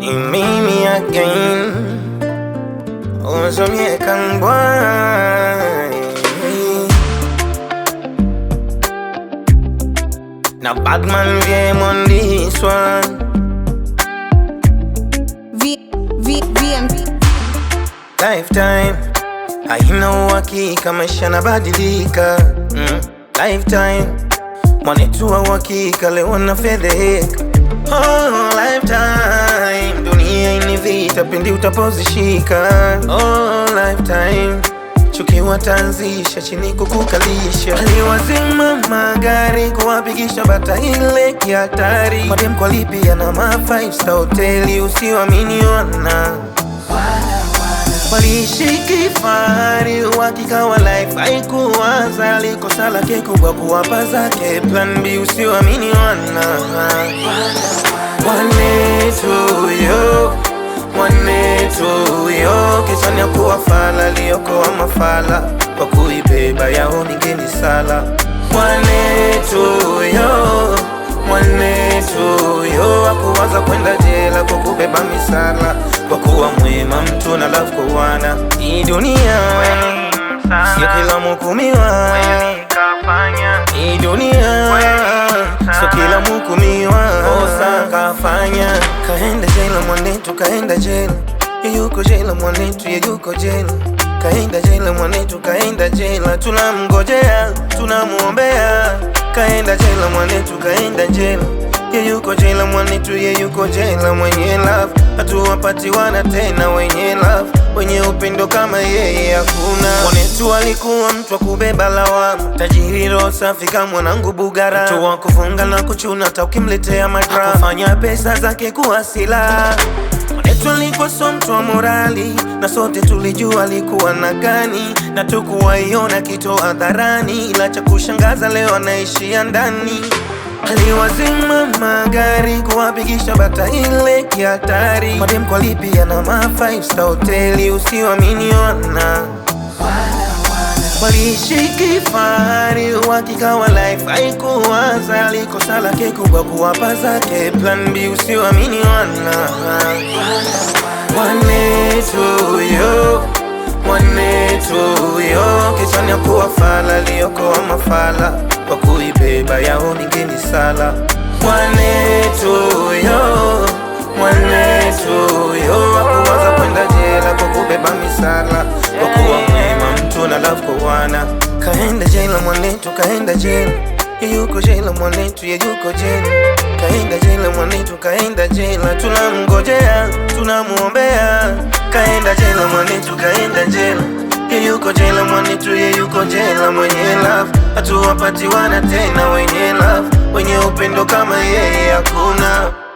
Mimi again. Ozomye kangwa. Now bad man game on this one. VMP Lifetime haina uhakika, maisha nabadilika. Lifetime mwanetu wa uhakika, leo na fedheka. Oh, lifetime dunia ini vita, pindi utapozishika. Oh, lifetime chuki watanzisha, chini kukukalisha. Aliwazima magari kuwapigisha bata ile kihatari. Madem kwa lipia na ma 5-star hoteli, usiwamini wana waliishi kifahari, uhakika wa life haikuwaza. Likosa lake kubwa kuwapa zake plan B, usiwamini wana mwanetu yo kisani ya kuwafala, liyokoa mafala kwa kuibeba yao ningeni sala. Mwanetu yo akuwaza kwenda jela kwa kubeba misala, kwa kuwa mwema mtu na love kwa wana. Hii dunia sio kila mhukumiwa, hii dunia sio kila mhukumiwa. Kosa kafanya kaenda jela mwanetu, kaenda jela. Yuko jela mwanetu, yuko jela. Kaenda jela mwanetu, kaenda jela. Tunamngojea, tunamuombea. Kaenda jela mwanetu, kaenda jela. Yuko jela mwanetu, yuko jela. Mwenye love hatuwapati wana tena, wenye love wenye upendo kama yeye hakuna. Mwanetu alikuwa mtu wa kubeba lawama, tajiri roho safi kama mwanangu Bugara, mtu wa kufunga na kuchuna hata ukimletea madrama, kufanya pesa zake kuwa silaha. Mwanetu alikuwa so mtu wa morali, na sote tulijua alikuwa na gani, na tukuwaiona kitu hadharani, ila cha kushangaza leo anaishia ndani. Aliwazima magari kuwapigisha bata ile kihatari. Madem kwa lipia na ma 5-star hoteli, usiwamini wana waliishi kifahari, uhakika wa life haikuwaza. Likosa lake kubwa kuwapa zake plan B, usiwamini wana mwanetu yo kisani ya kuwafala, liyokoa mafala kwa kuibeba yao ningeni sala. Mwanetu yo akuwaza kwenda jela kwa kubeba misala, kwa kuwa mwema mtu na love kwa wana. Kaenda jela mwanetu, kaenda jela. Yuko jela mwanetu, yuko jela. Kaenda jela mwanetu, kaenda jela. Tunamngojea, tunamuombea. Kaenda jela mwanetu, kaenda jela. Yuko jela mwanetu, yuko jela. Mwenye love hatuwapati wana tena, wenye love wenye upendo kama yeye hakuna.